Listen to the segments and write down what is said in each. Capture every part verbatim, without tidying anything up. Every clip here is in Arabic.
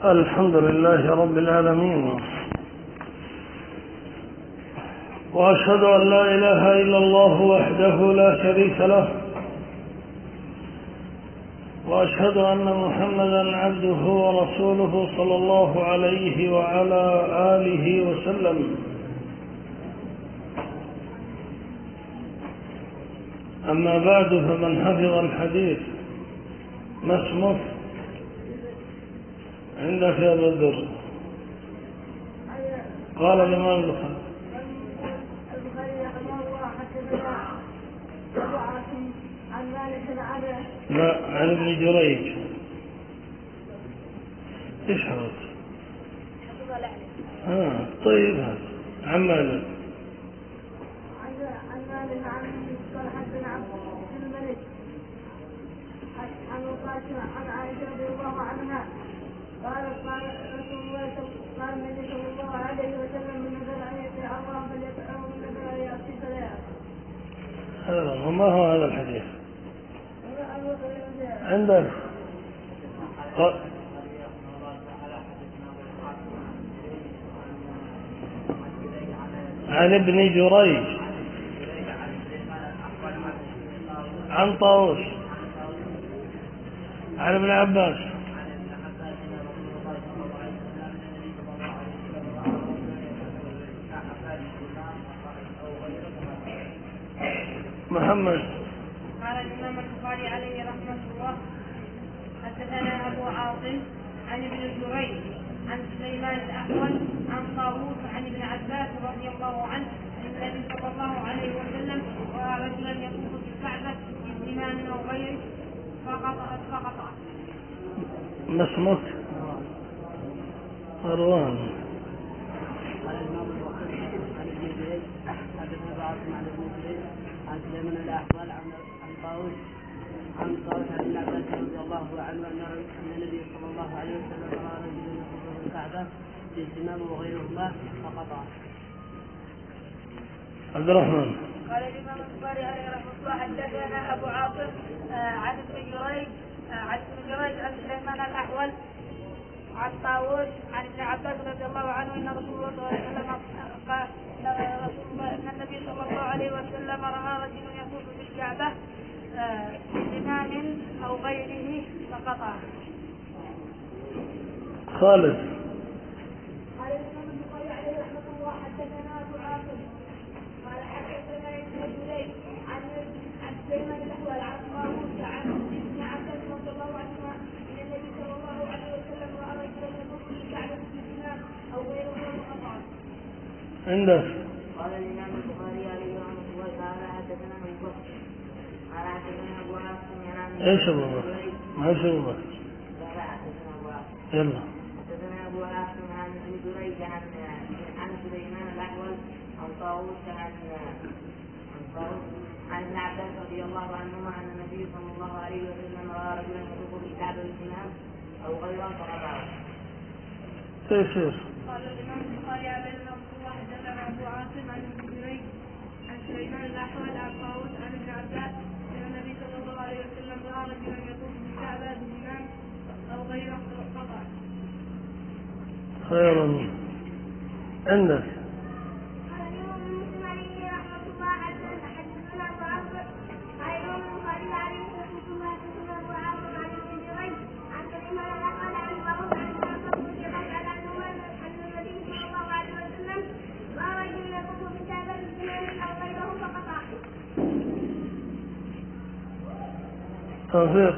الحمد لله رب العالمين، وأشهد أن لا إله إلا الله وحده لا شريك له، وأشهد أن محمدا عبده ورسوله صلى الله عليه وعلى آله وسلم. أما بعد، فمن حفظ الحديث ما اسمه عندك يا بدر؟ قال الإمام البخاري رحمه الله حدثنا أبو عاصم عن مالك عن لا عن ابن جريج. ايش هذا؟ ها طيب، هذا عن مالك عن مالك عن قال حدثنا عبد الملك عن قاسم عن عائشة رضي الله عنها قالت قال رسول الله قال النبي صلى الله عليه وسلم من نذر أن يطيع الله فليطعه ومن نذر أن يعصي فلا يعصي. هذا ما هو هذا الحديث عندك؟ عن ابن جريج عن طاووس عن ابن عباس. محمد. قال الإمام البخاري عليه رحمة الله حدثنا أبو عاصم عن ابن جريج عن سليمان الأحول عن طاووس عن ابن عباس رضي الله عنه أن النبي صلى الله عليه وسلم رأى رجلا يطوف بالكعبة بزمام أو غيره فقطع فقطع. ما اسمك؟ مروان. قال الإمام البخاري عن ابن جريج حدثنا أبو عاصم عن ابن جريج عن سليمان الأحول عن طاووس عن طاووس عن ابن عباس رضي الله عنه أن النبي صلى الله عليه وسلم رأى رجلا يطوف بالكعبة بالزمام وغيرهما فقطع. عبد الرحمن. قال الإمام البخاري عليه رحمة الله حدثنا أبو عاصم عن ابن جريج عن ابن جريج عن سليمان الأحول عن طاووس عن ابن عباس رضي الله عنه أن رسول الله صلى الله عليه وسلم قال رسول الله أن النبي صلى الله عليه وسلم رأى رجلا يطوف بالكعبة بزمام أو غيره فقطع. خالد. قال الإمام البخاري عليه رحمة الله حدثنا أبو عاصم قال حدثنا ابن جريج عن عن سليمان الأحول عن طاووس عن ابن عباس رضي الله عنهما أن النبي صلى الله عليه وسلم رأى رجلا يطوف بالكعبة بزمام أو غيره فقطع. عندك؟ قال الإمام البخاري عليه رحمة الله تعالى حدثنا أبو بكر قال حدثنا أبو عاصم عن ايش ابو بكر؟ ما ايش ابو بكر؟ قال حدثنا أبو عاصم يلا. حدثنا أبو عاصم عن ابن جريج عن عن سليمان الأحول عن طاووس عن عن طاووس عن ابن عباس رضي الله عنهما أن النبي صلى الله عليه وسلم رأى رجلا يطوف بالكعبة بالزمام أو غيره فقطعه. تيسير. قال الإمام البخاري عليه رحمة الله حدثنا أبو عاصم عن ابن جريج عن سليمان الأحول عن طاووس عن ابن عباس أن النبي صلى الله عليه وسلم رأى رجلا يطوف بالكعبة بزمام أو غيره فقطع. خيرا. عندك؟ قال الإمام مسلم عليه رحمة الله حدثنا أبو عاصم قال الإمام البخاري عليه رحمة الله حدثنا أبو عاصم عن ابن جريج عن سليمان الأحول عن طاووس عن ابن عباس رضي الله تعالى عنهما أن النبي صلى الله عليه وسلم رأى رجلا يطوف بالكعبة بزمام أو غيره فقطع. توفيق.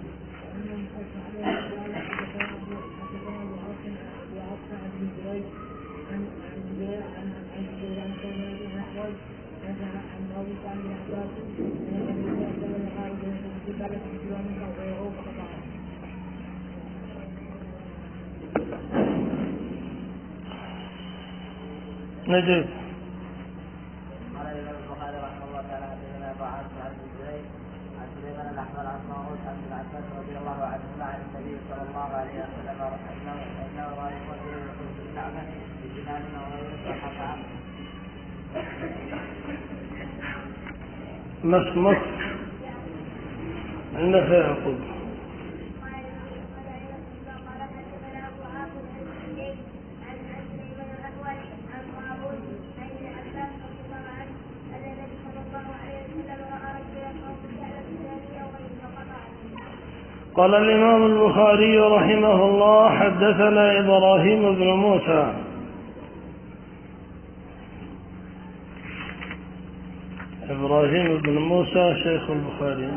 نجيب. قال الإمام البخاري رحمه الله تعالى حدثنا أبو عاصم عن ابن جريج عن سليمان الأحول عن طاووس عن ابن عباس رضي الله عنهما عن النبي صلى الله عليه وسلم أنه رأى رجلا يطوف بالكعبة بزمام أو غيره فقطع. ما اسمك؟ عندك يا يعقوب. قال الإمام البخاري عليه رحمة الله قال حدثنا أبو عاصم قال الإمام البخاري رحمه الله: حدثنا إبراهيم بن موسى. إبراهيم بن موسى شيخ البخاري.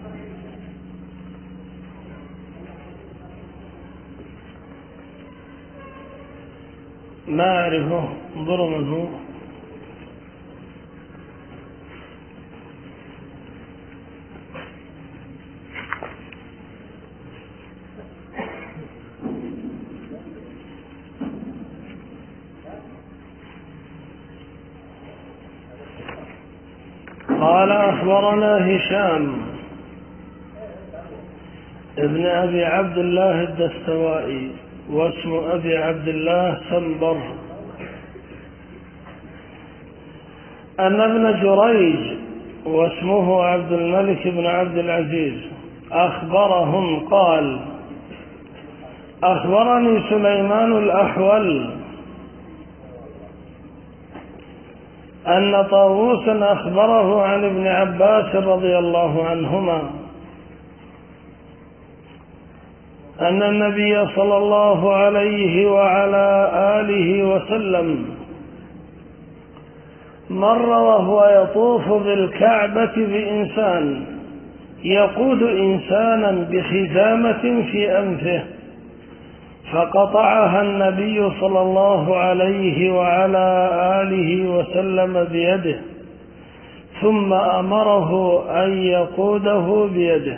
ما أعرفه، انظروا من هو. قال: أخبرنا هشام ابن أبي عبد الله الدستوائي، واسم أبي عبد الله سنبر، أن ابن جريج واسمه عبد الملك بن عبد العزيز أخبرهم قال: أخبرني سليمان الأحول أن طاووسا أخبره عن ابن عباس رضي الله عنهما أن النبي صلى الله عليه وعلى آله وسلم مر وهو يطوف بالكعبة بإنسان يقود إنسانا بخزامة في أنفه، فقطعها النبي صلى الله عليه وعلى آله وسلم بيده، ثم أمره أن يقوده بيده.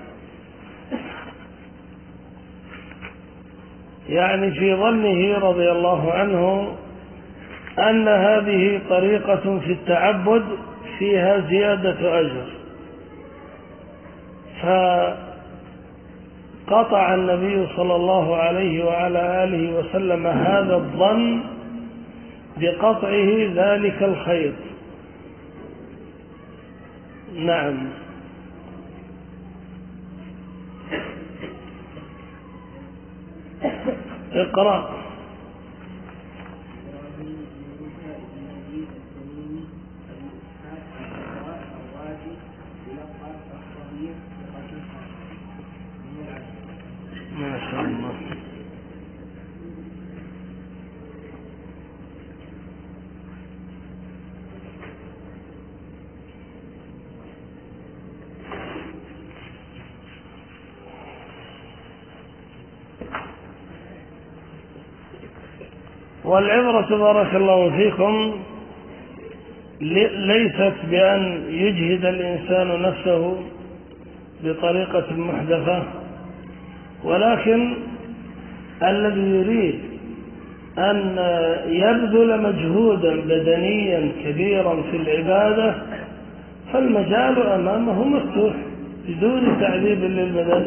يعني في ظنه رضي الله عنه أن هذه طريقة في التعبد فيها زيادة أجر، فقطع النبي صلى الله عليه وعلى آله وسلم هذا الظن بقطعه ذلك الخيط. نعم. اقرأ. ما شاء الله. والعبرة بارك الله فيكم ليست بأن يجهد الإنسان نفسه بطريقة محدثة، ولكن الذي يريد أن يبذل مجهودا بدنيا كبيرا في العبادة فالمجال أمامه مفتوح بدون تعذيب للبدن.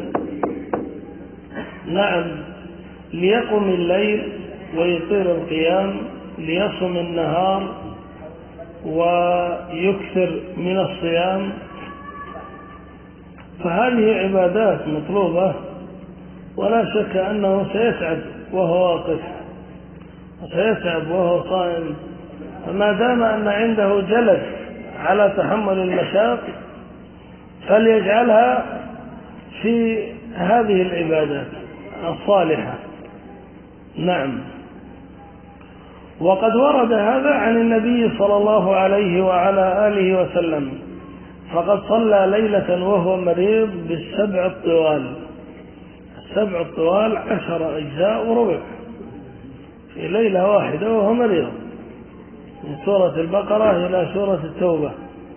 نعم، ليقم الليل ويطيل القيام، ليصم النهار ويكثر من الصيام، فهذه عبادات مطلوبة، ولا شك أنه سيسعد وهو واقف وسيسعد وهو صائم، فما دام أن عنده جلد على تحمل المشاق فليجعلها في هذه العبادات الصالحة. نعم. وقد ورد هذا عن النبي صلى الله عليه وعلى آله وسلم، فقد صلى ليلة وهو مريض بالسبع الطوال. السبع الطوال عشر أجزاء وربع في ليلة واحدة وهو مريض، من سورة البقرة إلى سورة التوبة،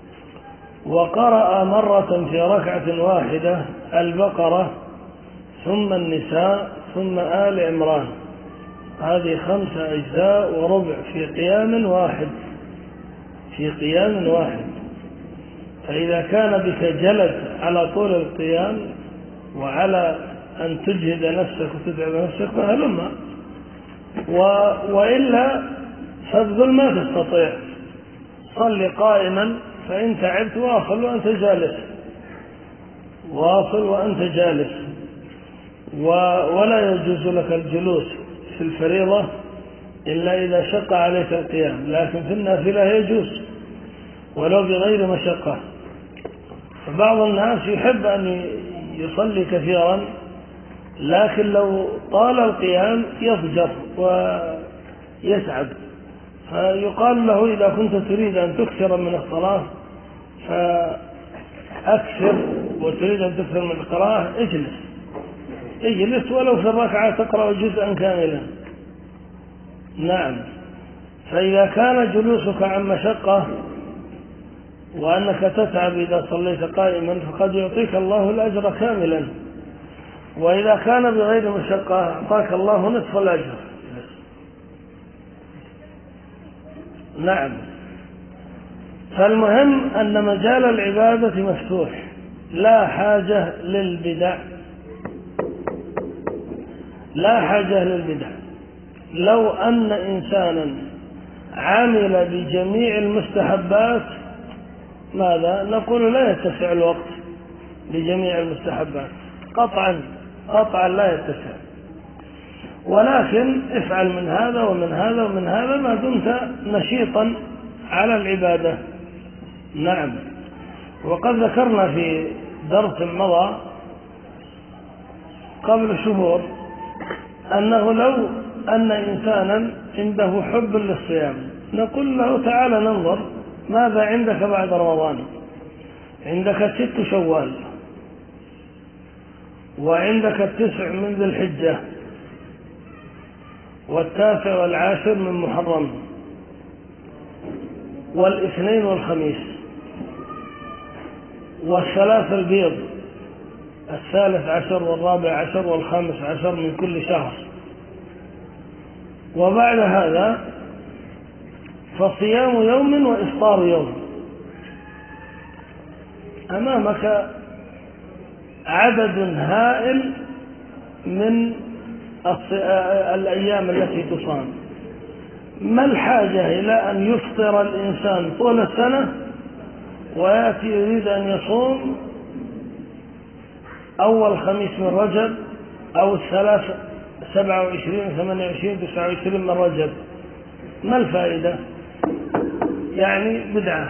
وقرأ مرة في ركعة واحدة البقرة ثم النساء ثم آل عمران، هذه خمسة أجزاء وربع في قيام واحد في قيام واحد. فإذا كان بك جلد على طول القيام وعلى أن تجهد نفسك وتتعب نفسك فهلما، و... وإلا فابذل ما تستطيع، صل قائما فإن تعبت واصل وأنت جالس، واصل وأنت جالس، و... ولا يجوز لك الجلوس في الفريضة إلا إذا شق عليك القيام، لكن في النافلة يجوز ولو بغير مشقة. فبعض الناس يحب أن يصلي كثيرا، لكن لو طال القيام يضجر ويتعب، فيقال له إذا كنت تريد أن تكثر من الصلاة فأكثر، وتريد أن تكثر من القراءة اجلس اجلس ولو في الركعة تقرأ جزءا كاملا. نعم. فإذا كان جلوسك عن مشقة وأنك تتعب إذا صليت قائما فقد يعطيك الله الأجر كاملا، وإذا كان بغير مشقة أعطاك الله نصف الأجر. نعم. فالمهم أن مجال العبادة مفتوح، لا حاجة للبدع، لا حاجة للبدع. لو أن إنسانا عمل بجميع المستحبات ماذا نقول؟ لا يتسع الوقت لجميع المستحبات قطعا قطعا لا يتسع، ولكن افعل من هذا ومن هذا ومن هذا ما دمت نشيطا على العبادة. نعم. وقد ذكرنا في درس مضى قبل شهور أنه لو أن إنسانا عنده حب للصيام نقول له تعالى ننظر ماذا عندك بعد رمضان. عندك ست شوال، وعندك التسع من ذي الحجة، والتاسع والعاشر من محرم، والاثنين والخميس، والثلاث البيض، الثالث عشر والرابع عشر والخامس عشر من كل شهر. وبعد هذا فصيام يوم وإفطار يوم. أمامك عدد هائل من الأيام التي تصام. ما الحاجة إلى أن يفطر الإنسان طول السنة ويأتي يريد أن يصوم أول خميس من رجب أو الثلاث سبعة وعشرين ثمانية وعشرين تسعة وعشرين من رجب؟ ما الفائدة؟ يعني بدعة.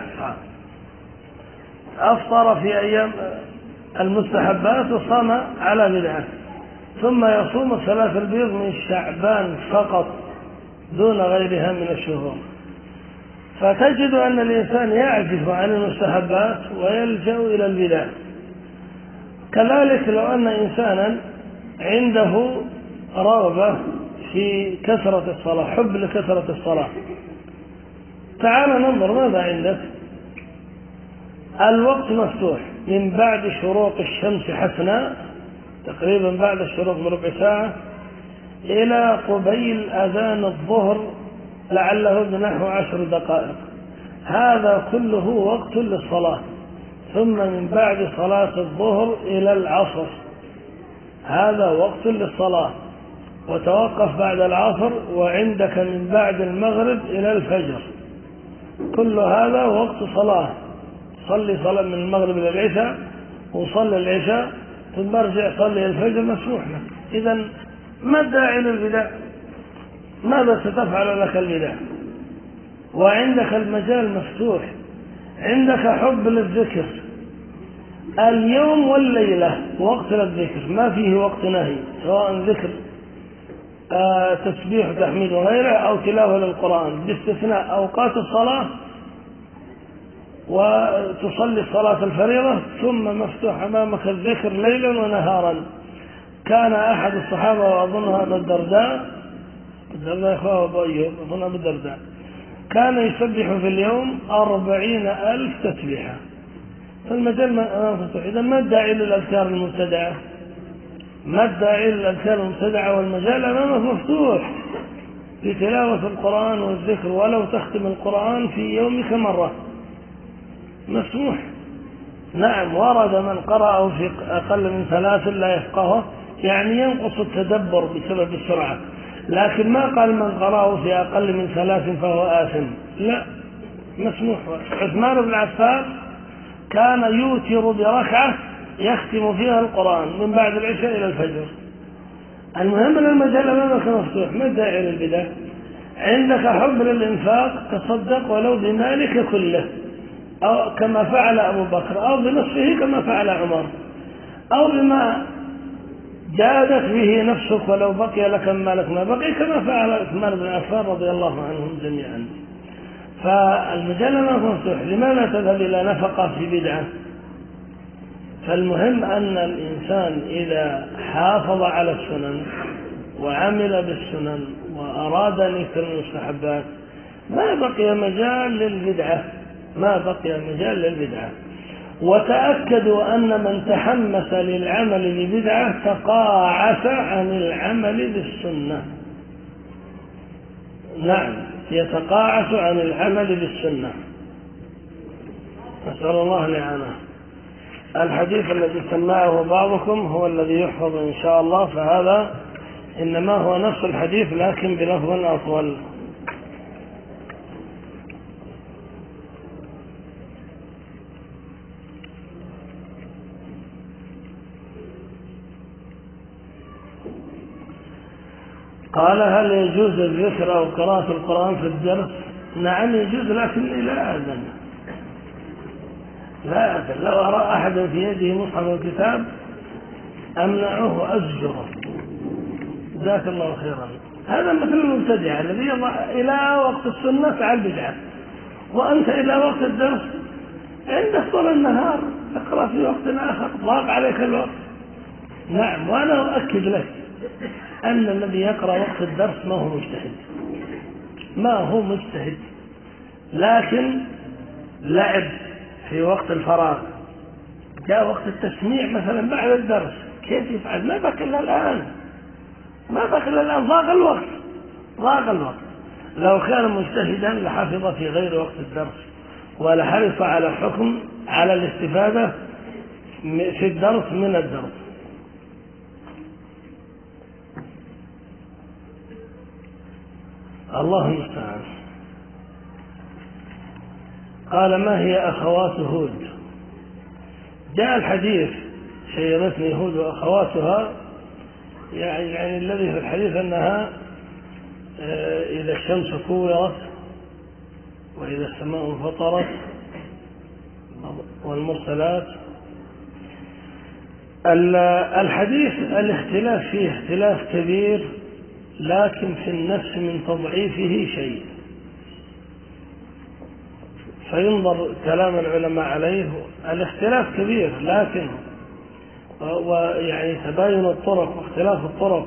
أفطر في أيام المستحبات وصام على بدعة، ثم يصوم الثلاث البيض من شعبان فقط دون غيرها من الشهور. فتجد أن الإنسان يعجز عن المستحبات ويلجأ إلى البدع. كذلك لو أن إنسانا عنده رغبة في كثرة الصلاة، حب لكثرة الصلاة، تعال ننظر ماذا عندك. الوقت مفتوح من بعد شروق الشمس حسنا، تقريبا بعد الشروق بربع ساعة، إلى قبيل أذان الظهر لعله بنحو عشر دقائق. هذا كله وقت للصلاة. ثم من بعد صلاة الظهر إلى العصر هذا وقت للصلاة، وتوقف بعد العصر، وعندك من بعد المغرب إلى الفجر كل هذا وقت صلاة. صلي صلاة من المغرب إلى العشاء، وصلي العشاء ثم ارجع صلي الفجر، مسموح لك. إذن ما الداعي للبدع؟ ماذا ستفعل لك البدع؟ وعندك المجال مفتوح، عندك حب للذكر اليوم والليلة، وقت للذكر ما فيه وقت نهي، سواء ذكر آه تسبيح وتحميد وغيره أو تلاوة للقرآن، باستثناء أوقات الصلاة وتصلي صلاة الفريضة، ثم مفتوح أمامك الذكر ليلا ونهارا. كان أحد الصحابة وأظن أبو الدرداء الدرداء إخوة أبو أيوب أظن أبو الدرداء كان يسبح في اليوم أربعين ألف تسبيحة. فالمجال مفتوح. إذا ما الداعي للأذكار المبتدعة؟ ما الداعي للأذكار المبتدعة؟ والمجال أمامك مفتوح في تلاوة القرآن والذكر، ولو تختم القرآن في يومك مرة مسموح. نعم. ورد من قرأه في أقل من ثلاث لا يفقهه، يعني ينقص التدبر بسبب السرعة، لكن ما قال من قرأه في أقل من ثلاث فهو آثم، لا، مسموح. عثمان بن عفان كان يوتر بركعة يختم فيها القرآن من بعد العشاء إلى الفجر. المهم أن المجال أمامك مفتوح، ما الداعي للبدع؟ عندك حب للإنفاق، تصدق ولو بمالك كله، أو كما فعل أبو بكر، أو بنصفه كما فعل عمر، أو بما جادت به نفسك ولو بقي لك ما لك ما بقي، كما فعل عثمان بن عفان رضي الله عنهم جميعا. فالمجلد مفتوح، لماذا تذهب إلى نفقة في بدعة؟ فالمهم أن الإنسان إذا حافظ على السنن وعمل بالسنن وأراد أن يكثر من المستحبات ما بقي مجال للبدعة، ما بقي مجال للبدعة. وتأكدوا أن من تحمس للعمل ببدعة تقاعس عن العمل بالسنة. نعم، يتقاعس عن العمل بالسنة، نسأل الله الإعانة. الحديث الذي سمعه بعضكم هو الذي يحفظ إن شاء الله، فهذا إنما هو نفس الحديث لكن بلفظ أطول. قال: هل يجوز الذكر أو قراءة القرآن في الدرس؟ نعم يجوز، لكني لا أذن لا أذن لو أرى أحد في يده مصحف الكتاب أمنعه وأزجره، جزاك الله خيرا. هذا مثل المبتدع الذي يضع إلى وقت السنة على البدعة، وأنت إلى وقت الدرس عندك طول النهار تقرأ في وقت آخر، ضاق عليك الوقت. نعم، وأنا أؤكد لك أن الذي يقرأ وقت الدرس ما هو مجتهد، ما هو مجتهد، لكن لعب في وقت الفراغ. جاء وقت التسميع مثلا بعد الدرس، كيف يفعل؟ ما بقي إلا الآن، ما بقي إلا الآن، ضاق الوقت ضاق الوقت. لو كان مجتهدا لحفظ في غير وقت الدرس، ولحرص على الحكم على الاستفادة في الدرس من الدرس. الله المستعان. قال: ما هي أخوات هود؟ جاء الحديث: شيرتني هود وأخواتها، يعني, يعني الذي في الحديث أنها إذا الشمس كورت وإذا السماء انفطرت والمرسلات. الحديث الاختلاف فيه اختلاف كبير، لكن في النفس من تضعيفه شيء، فينظر كلام العلماء عليه. الاختلاف كبير، لكن ويعني تباين الطرق واختلاف الطرق.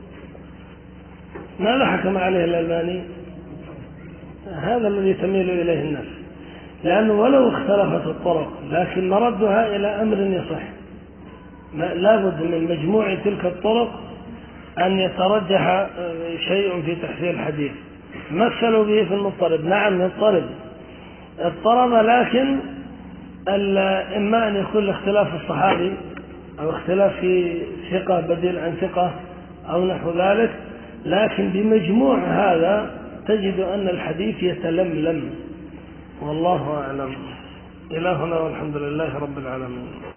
ماذا حكم عليه الألباني؟ هذا الذي تميل إليه النفس، لأنه ولو اختلفت الطرق لكن مردها إلى أمر يصح. لابد من مجموع تلك الطرق أن يترجح شيء في تحسين الحديث. مثلوا به في المضطرب، نعم يضطرب اضطرب، لكن إما أن يكون الاختلاف الصحابي أو اختلاف في ثقة بديل عن ثقة أو نحو ذلك، لكن بمجموع هذا تجد أن الحديث يتلملم، والله أعلم. إلى هنا والحمد لله رب العالمين.